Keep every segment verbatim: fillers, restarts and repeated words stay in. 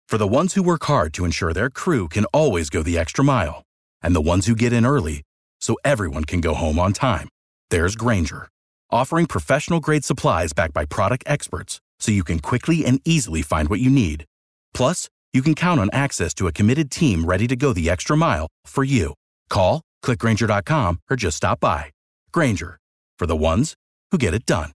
For the ones who work hard to ensure their crew can always go the extra mile, and the ones who get in early so everyone can go home on time, there's Grainger, offering professional-grade supplies backed by product experts so you can quickly and easily find what you need. Plus, you can count on access to a committed team ready to go the extra mile for you. Call, click Grainger dot com, or just stop by. Grainger, for the ones who get it done.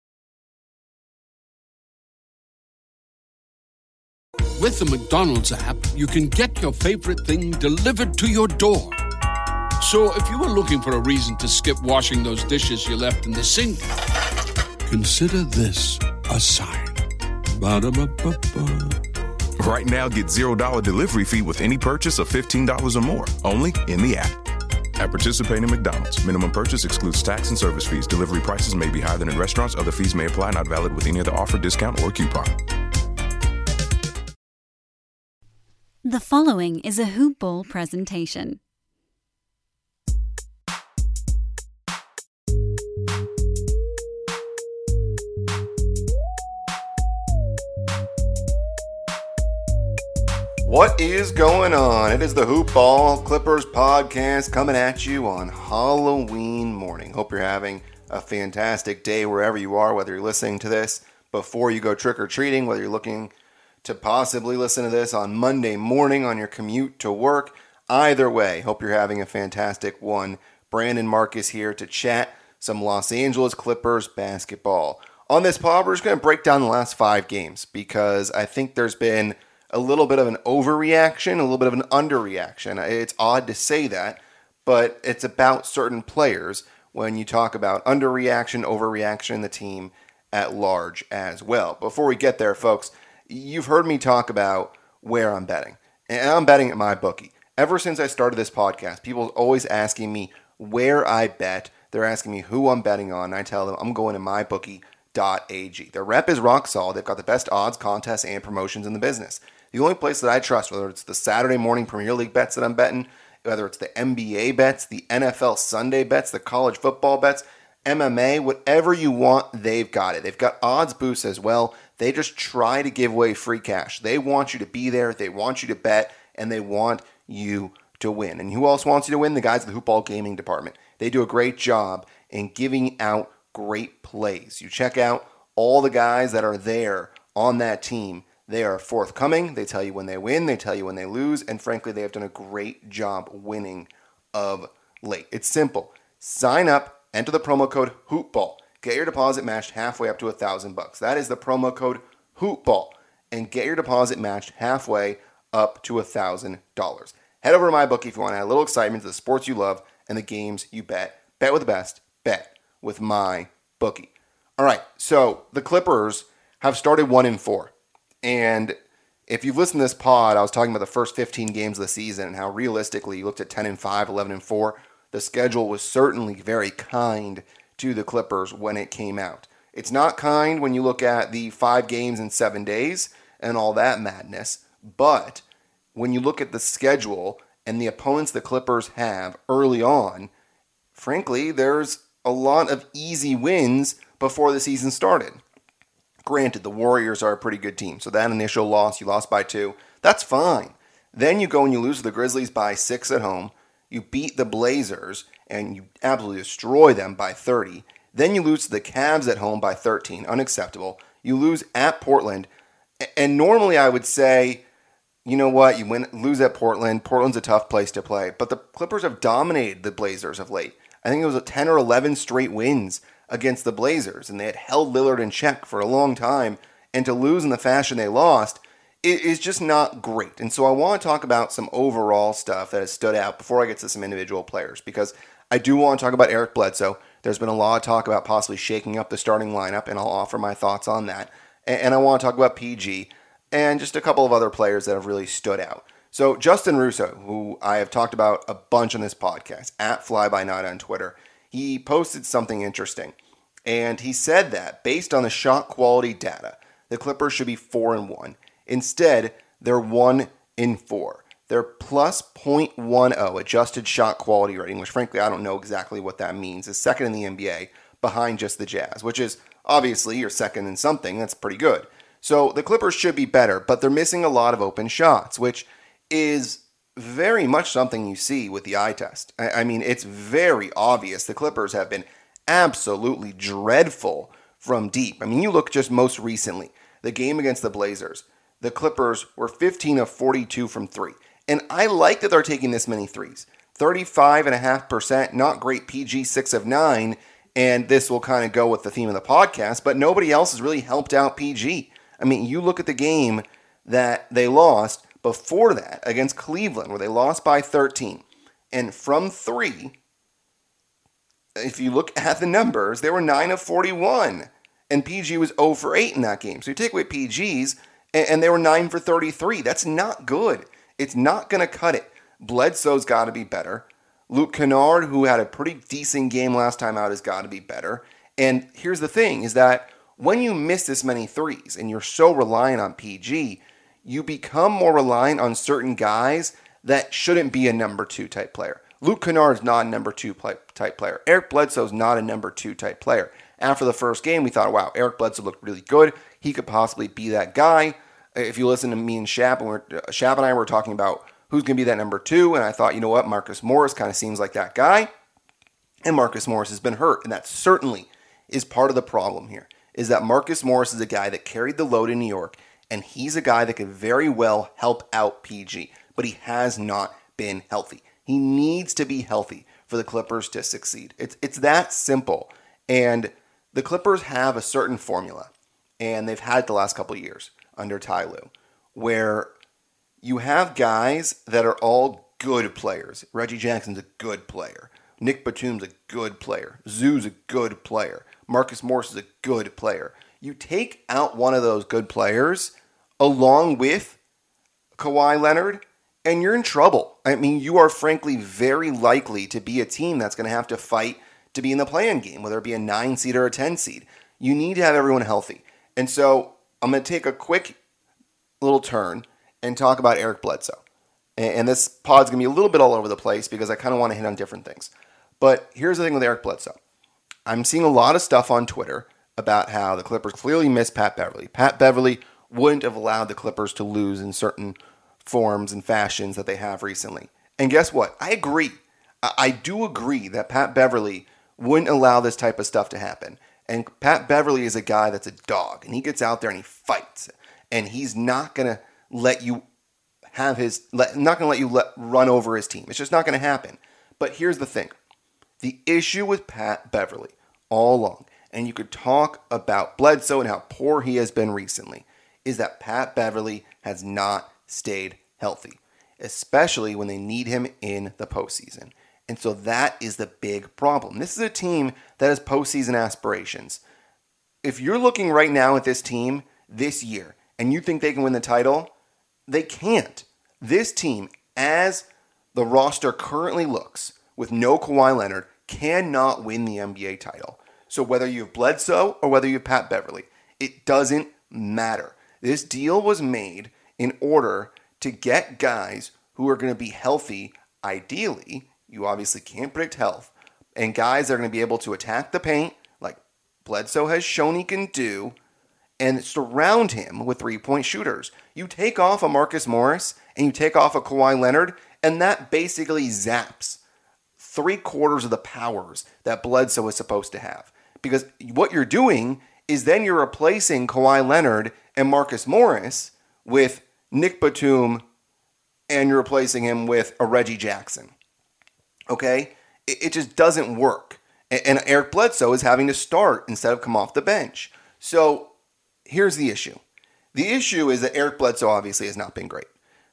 With the McDonald's app, you can get your favorite thing delivered to your door. So if you were looking for a reason to skip washing those dishes you left in the sink, consider this a sign. Ba-da-ba-ba-ba. Right now, get zero dollar delivery fee with any purchase of fifteen dollars or more, only in the app. At participating McDonald's, minimum purchase excludes tax and service fees. Delivery prices may be higher than in restaurants. Other fees may apply, not valid with any other offer, discount, or coupon. The following is a Hoop Ball presentation. What is going on? It is the Hoop Ball Clippers podcast coming at you on Halloween morning. Hope you're having a fantastic day wherever you are, whether you're listening to this before you go trick-or-treating, whether you're looking to possibly listen to this on Monday morning on your commute to work. Either way, hope you're having a fantastic one. Brandon Marcus here to chat some Los Angeles Clippers basketball. On this pod, we're just going to break down the last five games because I think there's been a little bit of an overreaction, a little bit of an underreaction. It's odd to say that, but it's about certain players when you talk about underreaction, overreaction, the team at large as well. Before we get there, folks, you've heard me talk about where I'm betting, and I'm betting at MyBookie. Ever since I started this podcast, people are always asking me where I bet. They're asking me who I'm betting on, and I tell them I'm going to my bookie dot a g. Their rep is rock solid. They've got the best odds, contests, and promotions in the business. The only place that I trust, whether it's the Saturday morning Premier League bets that I'm betting, whether it's the N B A bets, the N F L Sunday bets, the college football bets, M M A, whatever you want, they've got it. They've got odds boosts as well. They just try to give away free cash. They want you to be there, they want you to bet, and they want you to win. And who else wants you to win? The guys at the Hoop Ball Gaming Department. They do a great job in giving out great plays. You check out all the guys that are there on that team. They are forthcoming. They tell you when they win. They tell you when they lose. And frankly, they have done a great job winning of late. It's simple. Sign up, enter the promo code HoopBall. Get your deposit matched halfway up to a thousand bucks. That is the promo code HoopBall. And get your deposit matched halfway up to a thousand dollars. Head over to MyBookie if you want to add a little excitement to the sports you love and the games you bet. Bet with the best. Bet with MyBookie. All right, so the Clippers have started one and four. And if you've listened to this pod, I was talking about the first fifteen games of the season and how realistically you looked at ten and five, eleven and four. The schedule was certainly very kind to the Clippers when it came out. It's not kind when you look at the five games in seven days and all that madness. But when you look at the schedule and the opponents the Clippers have early on, frankly, there's a lot of easy wins before the season started. Granted, the Warriors are a pretty good team, so that initial loss, you lost by two, that's fine. Then you go and you lose to the Grizzlies by six at home. You beat the Blazers, and you absolutely destroy them by thirty. Then you lose to the Cavs at home by thirteen, unacceptable. You lose at Portland, and normally I would say, you know what, you win, lose at Portland. Portland's a tough place to play, but the Clippers have dominated the Blazers of late. I think it was a ten or eleven straight wins against the Blazers, and they had held Lillard in check for a long time, and to lose in the fashion they lost is just not great. And so I want to talk about some overall stuff that has stood out before I get to some individual players, because I do want to talk about Eric Bledsoe. There's been a lot of talk about possibly shaking up the starting lineup, and I'll offer my thoughts on that. And I want to talk about P G and just a couple of other players that have really stood out. So Justin Russo, who I have talked about a bunch on this podcast, at FlyByNight on Twitter, he posted something interesting, and he said that based on the shot quality data, the Clippers should be four and one. Instead, they're one and four. They're plus point one oh adjusted shot quality rating, which frankly I don't know exactly what that means. Is second in the N B A behind just the Jazz, which is obviously you're second in something. That's pretty good. So the Clippers should be better, but they're missing a lot of open shots, which is very much something you see with the eye test. I, I mean, it's very obvious the Clippers have been absolutely dreadful from deep. I mean, you look just most recently, the game against the Blazers, the Clippers were fifteen of forty-two from three. And I like that they're taking this many threes. thirty-five point five percent, not great P G, six of nine. And this will kind of go with the theme of the podcast, but nobody else has really helped out P G. I mean, you look at the game that they lost before that against Cleveland, where they lost by thirteen. And from three, if you look at the numbers, they were nine of forty-one. And P G was zero for eight in that game. So you take away P G's, and they were nine for thirty-three. That's not good. It's not going to cut it. Bledsoe's got to be better. Luke Kennard, who had a pretty decent game last time out, has got to be better. And here's the thing, is that when you miss this many threes and you're so reliant on P G, you become more reliant on certain guys that shouldn't be a number two type player. Luke Kennard is not a number two type player. Eric Bledsoe is not a number two type player. After the first game, we thought, wow, Eric Bledsoe looked really good. He could possibly be that guy. If you listen to me and Shap, and, we're, Shap and I were talking about who's going to be that number two, and I thought, you know what, Marcus Morris kind of seems like that guy. And Marcus Morris has been hurt, and that certainly is part of the problem here, is that Marcus Morris is a guy that carried the load in New York, and he's a guy that could very well help out P G, but he has not been healthy. He needs to be healthy for the Clippers to succeed. It's it's that simple. And the Clippers have a certain formula, and they've had it the last couple of years under Ty Lue, where you have guys that are all good players. Reggie Jackson's a good player. Nick Batum's a good player. Zoo's a good player. Marcus Morris is a good player. You take out one of those good players along with Kawhi Leonard, and you're in trouble. I mean, you are frankly very likely to be a team that's going to have to fight to be in the play-in game, whether it be a nine seed or a ten seed. You need to have everyone healthy. And so I'm going to take a quick little turn and talk about Eric Bledsoe. And this pod's going to be a little bit all over the place because I kind of want to hit on different things. But here's the thing with Eric Bledsoe. I'm seeing a lot of stuff on Twitter about how the Clippers clearly miss Pat Beverly. Pat Beverly wouldn't have allowed the Clippers to lose in certain forms and fashions that they have recently. And guess what? I agree. I do agree that Pat Beverly wouldn't allow this type of stuff to happen. And Pat Beverly is a guy that's a dog, and he gets out there and he fights. And he's not going to let you have his, let, not going to let you let, run over his team. It's just not going to happen. But here's the thing. The issue with Pat Beverly all along, and you could talk about Bledsoe and how poor he has been recently, is that Pat Beverly has not stayed healthy, especially when they need him in the postseason. And so that is the big problem. This is a team that has postseason aspirations. If you're looking right now at this team this year and you think they can win the title, they can't. This team, as the roster currently looks, with no Kawhi Leonard, cannot win the N B A title. So whether you have Bledsoe or whether you have Pat Beverly, it doesn't matter. This deal was made in order to get guys who are going to be healthy, ideally. You obviously can't predict health. And guys that are going to be able to attack the paint, like Bledsoe has shown he can do, and surround him with three-point shooters. You take off a Marcus Morris and you take off a Kawhi Leonard, and that basically zaps three quarters of the powers that Bledsoe is supposed to have. Because what you're doing is then you're replacing Kawhi Leonard and Marcus Morris with Nick Batum, and you're replacing him with a Reggie Jackson. Okay? It, it just doesn't work. And, and Eric Bledsoe is having to start instead of come off the bench. So here's the issue. The issue is that Eric Bledsoe obviously has not been great.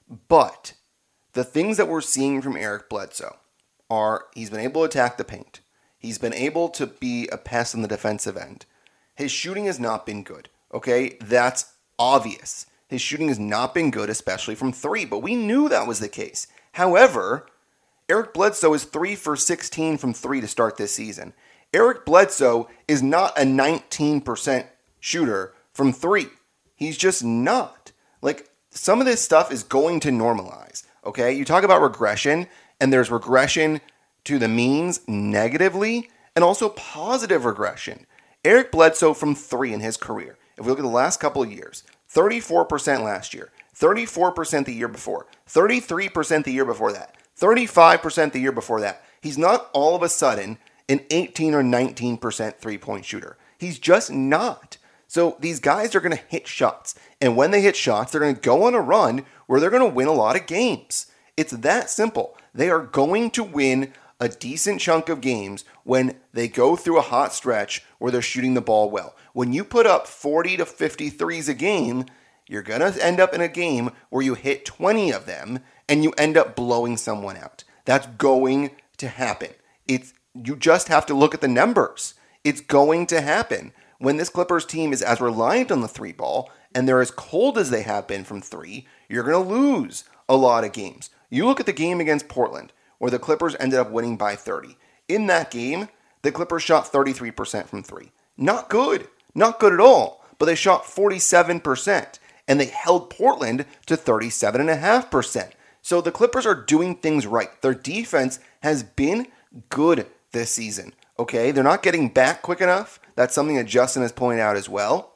But the things that we're seeing from Eric Bledsoe are he's been able to attack the paint. He's been able to be a pest on the defensive end. His shooting has not been good. Okay? That's obvious. His shooting has not been good, especially from three, but we knew that was the case. However, Eric Bledsoe is three for sixteen from three to start this season. Eric Bledsoe is not a nineteen percent shooter from three. He's just not. Like, some of this stuff is going to normalize, okay? You talk about regression, and there's regression to the means negatively, and also positive regression. Eric Bledsoe from three in his career, if we look at the last couple of years, thirty-four percent last year, thirty-four percent the year before, thirty-three percent the year before that, thirty-five percent the year before that. He's not all of a sudden an eighteen or nineteen percent three-point shooter. He's just not. So these guys are going to hit shots. And when they hit shots, they're going to go on a run where they're going to win a lot of games. It's that simple. They are going to win a decent chunk of games when they go through a hot stretch where they're shooting the ball well. When you put up forty to fifty threes a game, you're going to end up in a game where you hit twenty of them and you end up blowing someone out. That's going to happen. It's you just have to look at the numbers. It's going to happen. When this Clippers team is as reliant on the three ball and they're as cold as they have been from three, you're going to lose a lot of games. You look at the game against Portland where the Clippers ended up winning by thirty. In that game, the Clippers shot thirty-three percent from three. Not good. Not good at all. But they shot forty-seven percent. And they held Portland to thirty-seven point five percent. So the Clippers are doing things right. Their defense has been good this season. Okay, they're not getting back quick enough. That's something that Justin has pointed out as well,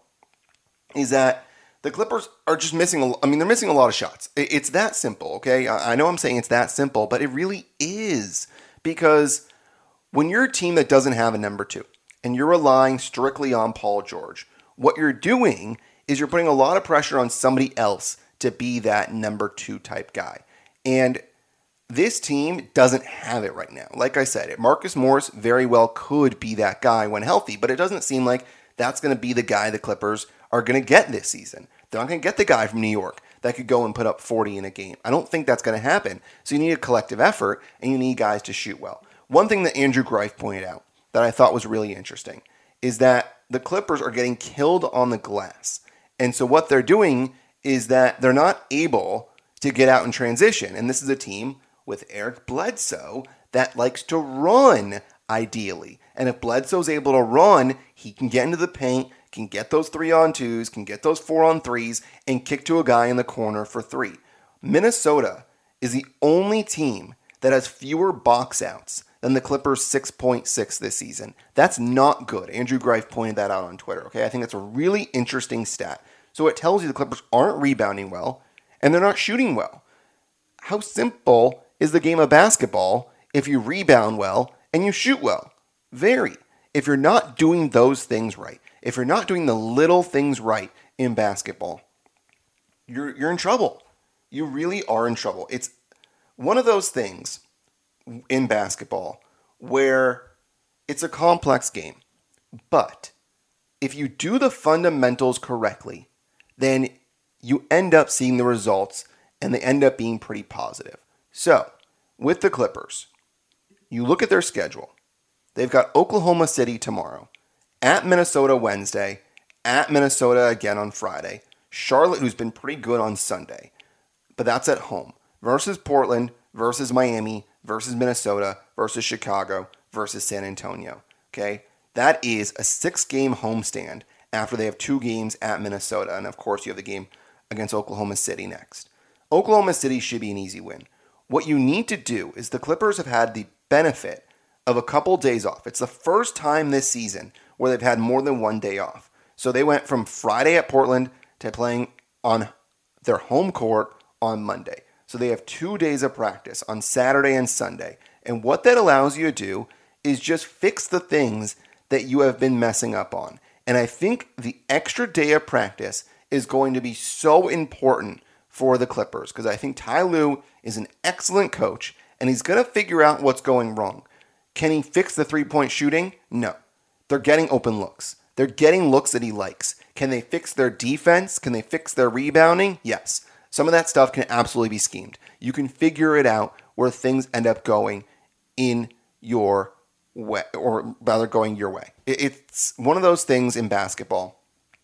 is that the Clippers are just missing, a, I mean, they're missing a lot of shots. It's that simple, okay? I know I'm saying it's that simple, but it really is. Because when you're a team that doesn't have a number two, and you're relying strictly on Paul George, what you're doing is you're putting a lot of pressure on somebody else to be that number two type guy. And this team doesn't have it right now. Like I said, Marcus Morris very well could be that guy when healthy, but it doesn't seem like that's going to be the guy the Clippers are going to get this season. They're not going to get the guy from New York that could go and put up forty in a game. I don't think that's going to happen. So you need a collective effort, and you need guys to shoot well. One thing that Andrew Greif pointed out that I thought was really interesting is that the Clippers are getting killed on the glass. And so what they're doing is that they're not able to get out in transition. And this is a team with Eric Bledsoe that likes to run, ideally. And if Bledsoe's able to run, he can get into the paint, can get those three-on-twos, can get those four-on-threes, and kick to a guy in the corner for three. Minnesota is the only team that has fewer box outs than the Clippers' six point six this season. That's not good. Andrew Greif pointed that out on Twitter. Okay, I think that's a really interesting stat. So it tells you the Clippers aren't rebounding well, and they're not shooting well. How simple is the game of basketball if you rebound well and you shoot well? Very. If you're not doing those things right, if you're not doing the little things right in basketball, you're you're in trouble. You really are in trouble. It's one of those things in basketball where it's a complex game. But if you do the fundamentals correctly, then you end up seeing the results and they end up being pretty positive. So, with the Clippers, you look at their schedule. They've got Oklahoma City tomorrow, at Minnesota Wednesday, at Minnesota again on Friday, Charlotte, who's been pretty good on Sunday, but that's at home, versus Portland, versus Miami, versus Minnesota, versus Chicago, versus San Antonio. Okay, that is a six-game homestand after they have two games at Minnesota, and of course you have the game against Oklahoma City next. Oklahoma City should be an easy win. What you need to do is the Clippers have had the benefit of a couple days off. It's the first time this season where they've had more than one day off. So they went from Friday at Portland to playing on their home court on Monday. So they have two days of practice on Saturday and Sunday. And what that allows you to do is just fix the things that you have been messing up on. And I think the extra day of practice is going to be so important for the Clippers, because I think Ty Lue is an excellent coach, and he's going to figure out what's going wrong. Can he fix the three-point shooting? No. They're getting open looks. They're getting looks that he likes. Can they fix their defense? Can they fix their rebounding? Yes. Some of that stuff can absolutely be schemed. You can figure it out where things end up going in your way, or rather going your way. It's one of those things in basketball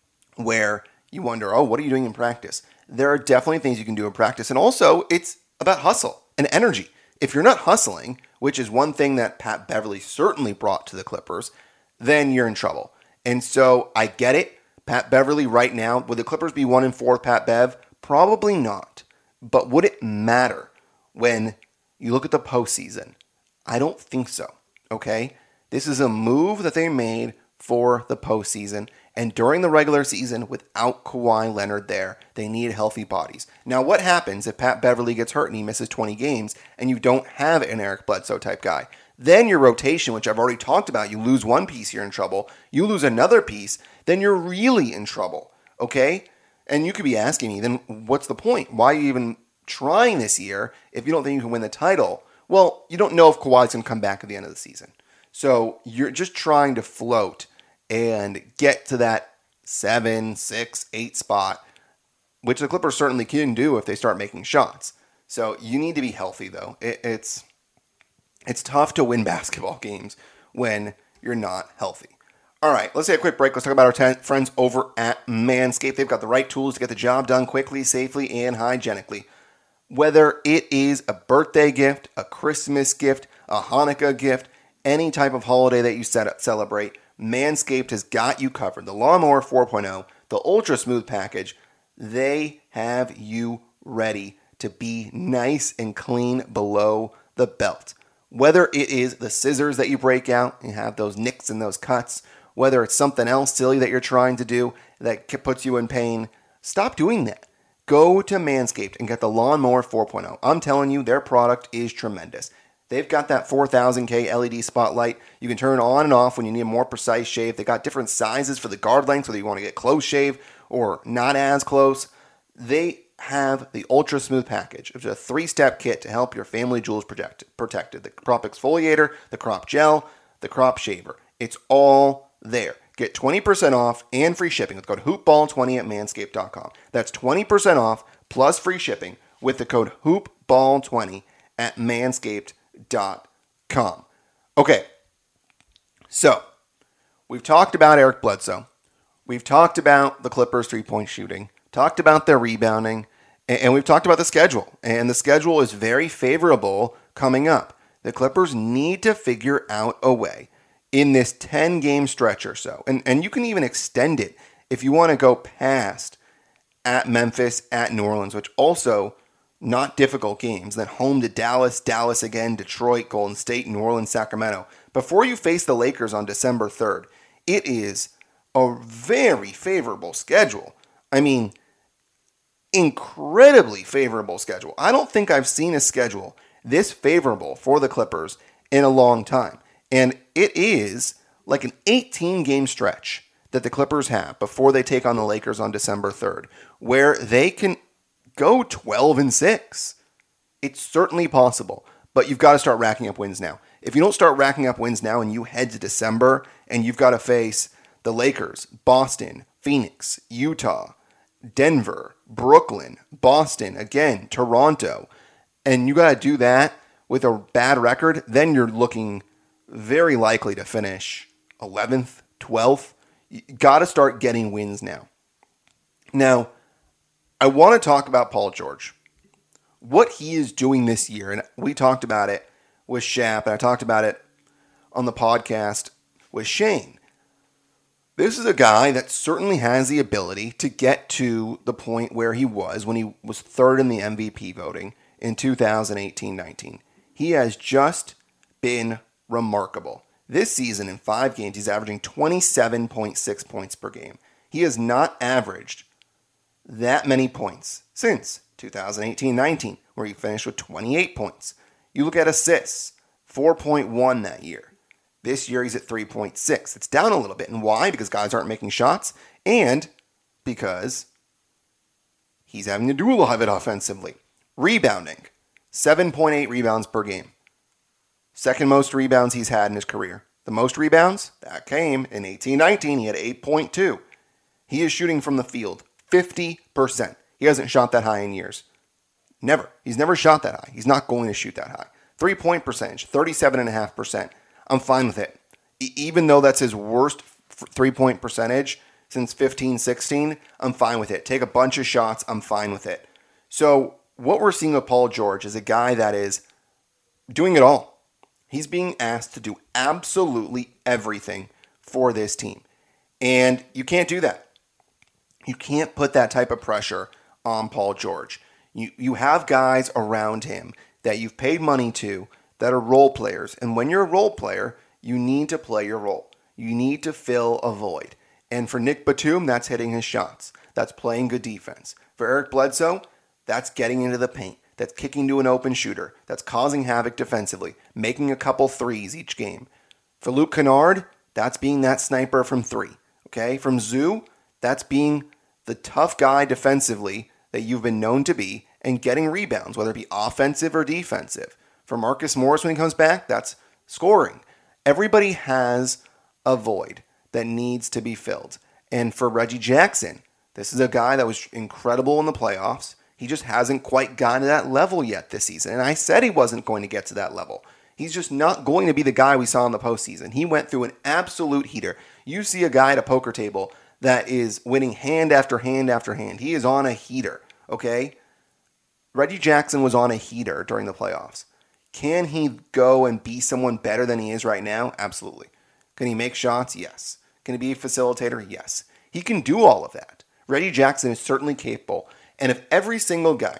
where you wonder, oh, what are you doing in practice? There are definitely things you can do in practice. And also, it's about hustle and energy. If you're not hustling, which is one thing that Pat Beverly certainly brought to the Clippers, then you're in trouble. And so I get it. Pat Beverly right now, would the Clippers be one and four with Pat Bev? Probably not. But would it matter when you look at the postseason? I don't think so. Okay? This is a move that they made for the postseason. And during the regular season, without Kawhi Leonard there, they need healthy bodies. Now, what happens if Pat Beverly gets hurt and he misses twenty games and you don't have an Eric Bledsoe type guy? Then your rotation, which I've already talked about, you lose one piece, you're in trouble. You lose another piece, then you're really in trouble, okay? And you could be asking me, then what's the point? Why are you even trying this year if you don't think you can win the title? Well, you don't know if Kawhi's going to come back at the end of the season. So you're just trying to float and get to that seven, six, eight spot, which the Clippers certainly can do if they start making shots. So you need to be healthy, though. It, it's it's tough to win basketball games when you're not healthy. All right, let's take a quick break. Let's talk about our ten friends over at Manscaped. They've got the right tools to get the job done quickly, safely, and hygienically. Whether it is a birthday gift, a Christmas gift, a Hanukkah gift, any type of holiday that you set, celebrate, Manscaped has got you covered. The Lawnmower four point oh, the Ultra Smooth package, they have you ready to be nice and clean below the belt. Whether it is the scissors that you break out and have those nicks and those cuts, whether it's something else silly that you're trying to do that puts you in pain, stop doing that. Go to Manscaped and get the Lawnmower four point oh. I'm telling you, their product is tremendous. They've got that four thousand K L E D spotlight. You can turn on and off when you need a more precise shave. They got different sizes for the guard length, whether you want to get close shave or not as close. They have the Ultra Smooth package, which is a three-step kit to help your family jewels protect, protected. The crop exfoliator, the crop gel, the crop shaver. It's all there. Get twenty percent off and free shipping with code hoop ball twenty at manscaped dot com. That's twenty percent off plus free shipping with the code hoop ball twenty at manscaped dot com. Okay, so we've talked about Eric Bledsoe. We've talked about the Clippers' three-point shooting, talked about their rebounding, and we've talked about the schedule. And the schedule is very favorable coming up. The Clippers need to figure out a way in this ten-game stretch or so. And, and you can even extend it if you want to go past at Memphis, at New Orleans, which also not difficult games. Then home to Dallas, Dallas again, Detroit, Golden State, New Orleans, Sacramento. Before you face the Lakers on December third, it is a very favorable schedule. I mean, incredibly favorable schedule. I don't think I've seen a schedule this favorable for the Clippers in a long time. And it is like an eighteen-game stretch that the Clippers have before they take on the Lakers on December third, where they can go twelve and six. It's certainly possible, but you've got to start racking up wins now. If you don't start racking up wins now and you head to December and you've got to face the Lakers, Boston, Phoenix, Utah, Denver, Brooklyn, Boston, again, Toronto, and you got to do that with a bad record, then you're looking very likely to finish eleventh, twelfth. You got to start getting wins now. Now, I want to talk about Paul George. What he is doing this year, and we talked about it with Shap, and I talked about it on the podcast with Shane. This is a guy that certainly has the ability to get to the point where he was when he was third in the M V P voting in two thousand eighteen nineteen. He has just been remarkable. This season, in five games, he's averaging twenty-seven point six points per game. He has not averaged that many points since two thousand eighteen nineteen, where he finished with twenty-eight points. You look at assists, four point one that year. This year, he's at three point six. It's down a little bit. And why? Because guys aren't making shots, and because he's having to do a lot of it offensively. Rebounding, seven point eight rebounds per game. Second most rebounds he's had in his career. The most rebounds, that came in eighteen nineteen. He had eight point two. He is shooting from the field fifty percent. He hasn't shot that high in years. Never. He's never shot that high. He's not going to shoot that high. Three-point percentage, thirty-seven point five percent. I'm fine with it. E- even though that's his worst f- three-point percentage since fifteen sixteen, I'm fine with it. Take a bunch of shots, I'm fine with it. So what we're seeing with Paul George is a guy that is doing it all. He's being asked to do absolutely everything for this team. And you can't do that. You can't put that type of pressure on Paul George. You you have guys around him that you've paid money to that are role players. And when you're a role player, you need to play your role. You need to fill a void. And for Nick Batum, that's hitting his shots. That's playing good defense. For Eric Bledsoe, that's getting into the paint. That's kicking to an open shooter. That's causing havoc defensively, making a couple threes each game. For Luke Kennard, that's being that sniper from three. Okay? From Zoo, that's being the tough guy defensively that you've been known to be and getting rebounds, whether it be offensive or defensive. For Marcus Morris when he comes back, that's scoring. Everybody has a void that needs to be filled. And for Reggie Jackson, this is a guy that was incredible in the playoffs. He just hasn't quite gotten to that level yet this season. And I said he wasn't going to get to that level. He's just not going to be the guy we saw in the postseason. He went through an absolute heater. You see a guy at a poker table that is winning hand after hand after hand. He is on a heater, okay? Reggie Jackson was on a heater during the playoffs. Can he go and be someone better than he is right now? Absolutely. Can he make shots? Yes. Can he be a facilitator? Yes. He can do all of that. Reggie Jackson is certainly capable. And if every single guy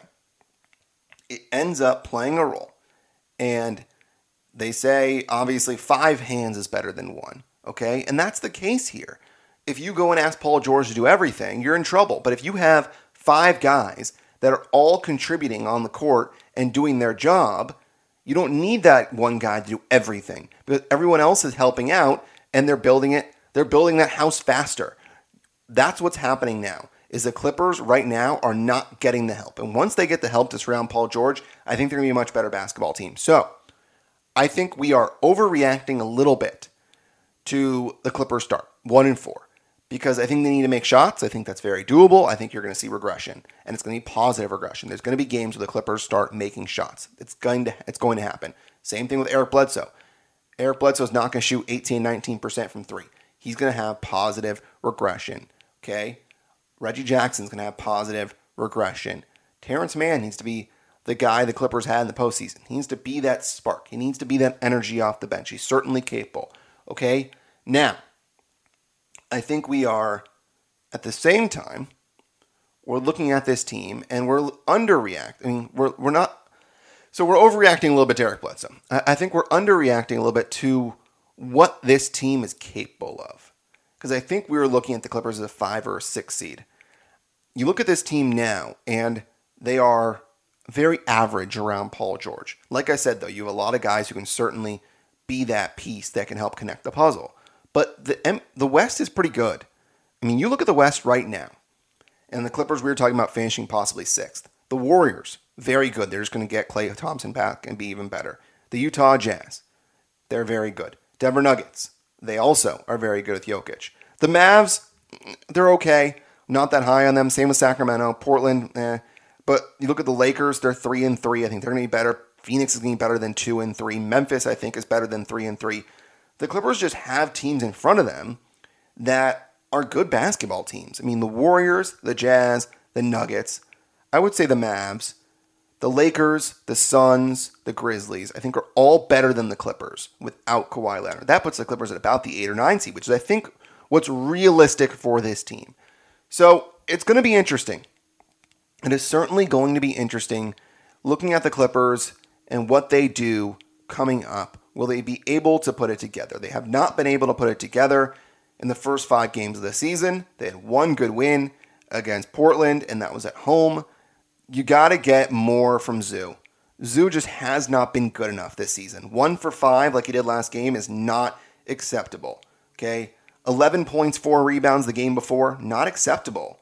ends up playing a role, and they say, obviously, five hands is better than one, okay? And that's the case here. If you go and ask Paul George to do everything, you're in trouble. But if you have five guys that are all contributing on the court and doing their job, you don't need that one guy to do everything. Because everyone else is helping out, and they're building it. They're building that house faster. That's what's happening now. Is the Clippers right now are not getting the help. And once they get the help to surround Paul George, I think they're going to be a much better basketball team. So I think we are overreacting a little bit to the Clippers start, one and four. Because I think they need to make shots. I think that's very doable. I think you're going to see regression. And it's going to be positive regression. There's going to be games where the Clippers start making shots. It's going to, it's going to happen. Same thing with Eric Bledsoe. Eric Bledsoe is not going to shoot eighteen, nineteen percent from three. He's going to have positive regression. Okay? Reggie Jackson's going to have positive regression. Terrence Mann needs to be the guy the Clippers had in the postseason. He needs to be that spark. He needs to be that energy off the bench. He's certainly capable. Okay? Now, I think we are, at the same time, we're looking at this team and we're underreacting. I mean, we're, we're not, so we're overreacting a little bit to Eric Bledsoe. I, I think we're underreacting a little bit to what this team is capable of. Because I think we were looking at the Clippers as a five or a six seed. You look at this team now, and they are very average around Paul George. Like I said, though, you have a lot of guys who can certainly be that piece that can help connect the puzzle. But the the West is pretty good. I mean, you look at the West right now, and the Clippers, we were talking about finishing possibly sixth. The Warriors, very good. They're just going to get Klay Thompson back and be even better. The Utah Jazz, they're very good. Denver Nuggets, they also are very good with Jokic. The Mavs, they're okay. Not that high on them. Same with Sacramento. Portland, eh. But you look at the Lakers, they're three and three. I think they're going to be better. Phoenix is going to be better than two and three. Memphis, I think, is better than three and three. The Clippers just have teams in front of them that are good basketball teams. I mean, the Warriors, the Jazz, the Nuggets. I would say the Mavs, the Lakers, the Suns, the Grizzlies, I think are all better than the Clippers without Kawhi Leonard. That puts the Clippers at about the eight or nine seed, which is, I think, what's realistic for this team. So it's going to be interesting. It is certainly going to be interesting looking at the Clippers and what they do coming up. Will they be able to put it together? They have not been able to put it together in the first five games of the season. They had one good win against Portland, and that was at home. You got to get more from Zoo. Zoo just has not been good enough this season. One for five, like he did last game, is not acceptable. Okay? eleven points, four rebounds the game before, not acceptable.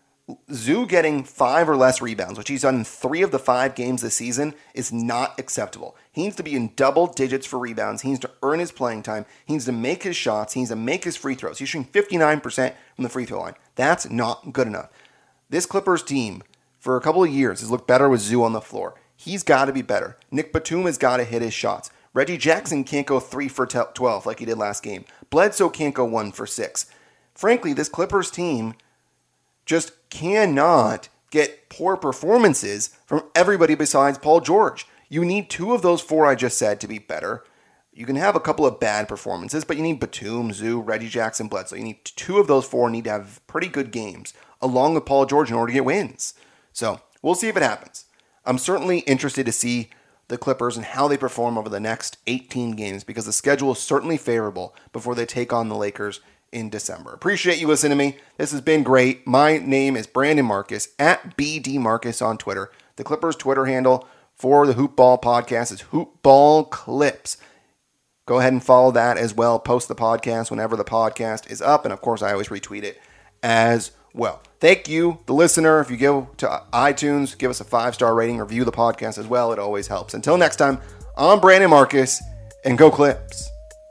Zoo getting five or less rebounds, which he's done in three of the five games this season, is not acceptable. He needs to be in double digits for rebounds. He needs to earn his playing time. He needs to make his shots. He needs to make his free throws. He's shooting fifty-nine percent from the free throw line. That's not good enough. This Clippers team, for a couple of years, has looked better with Zoo on the floor. He's got to be better. Nick Batum has got to hit his shots. Reggie Jackson can't go three for twelve like he did last game. Bledsoe can't go one for six. Frankly, this Clippers team just cannot get poor performances from everybody besides Paul George. You need two of those four I just said to be better. You can have a couple of bad performances, but you need Batum, Zoo, Reggie Jackson, Bledsoe. You need two of those four need to have pretty good games, along with Paul George, in order to get wins. So we'll see if it happens. I'm certainly interested to see the Clippers and how they perform over the next eighteen games, because the schedule is certainly favorable before they take on the Lakers in December. Appreciate you listening to me. This has been great. My name is Brandon Marcus, at B D Marcus on Twitter. The Clippers Twitter handle for the Hoop Ball podcast is Hoop Ball Clips. Go ahead and follow that as well. Post the podcast whenever the podcast is up. And of course, I always retweet it as well. Thank you, the listener. If you go to iTunes, give us a five-star rating, review the podcast as well. It always helps. Until next time, I'm Brandon Marcus, and go Clips.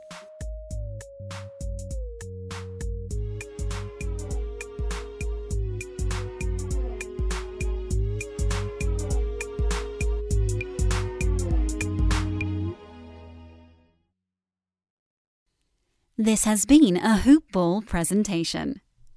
This has been a Hoop Ball presentation.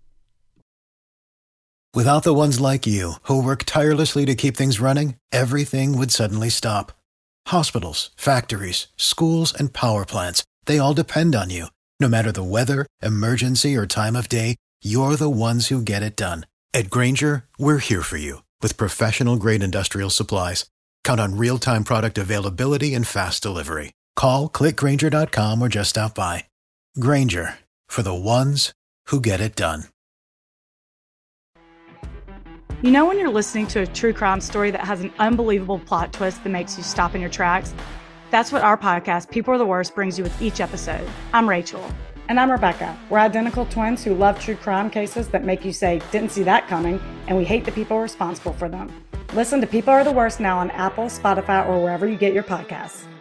Without the ones like you, who work tirelessly to keep things running, everything would suddenly stop. Hospitals, factories, schools, and power plants, they all depend on you. No matter the weather, emergency, or time of day, you're the ones who get it done. At Grainger, we're here for you with professional-grade industrial supplies. Count on real-time product availability and fast delivery. Call, click Grainger dot com, or just stop by. Grainger, for the ones who get it done. You know when you're listening to a true crime story that has an unbelievable plot twist that makes you stop in your tracks? That's what our podcast, People Are the Worst, brings you with each episode. I'm Rachel. And I'm Rebecca. We're identical twins who love true crime cases that make you say, didn't see that coming, and we hate the people responsible for them. Listen to People Are the Worst now on Apple, Spotify, or wherever you get your podcasts.